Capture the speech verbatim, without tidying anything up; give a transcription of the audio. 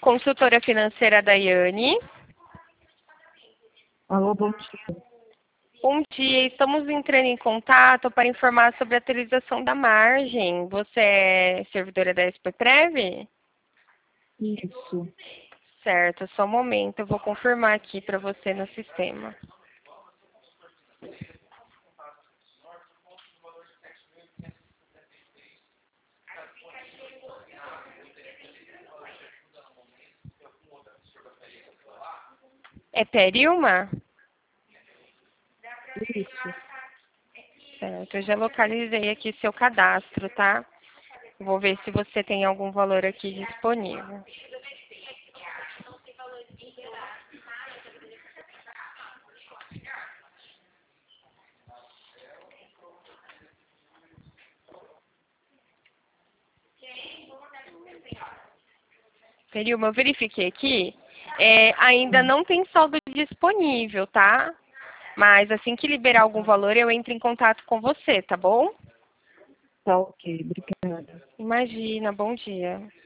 consultora financeira Daiane. Alô, bom dia. Bom dia, estamos entrando em contato para informar sobre a atualização da margem. Você é servidora da SPPrev? Isso. Certo, só um momento, eu vou confirmar aqui para você no sistema. É Perilma? Isso. Certo, eu já localizei aqui seu cadastro, tá? Vou ver se você tem algum valor aqui disponível. Perilma, eu verifiquei aqui, é, ainda não tem saldo disponível, tá? Mas assim que liberar algum valor, eu entro em contato com você, tá bom? Tá ok, obrigada. Imagina, bom dia.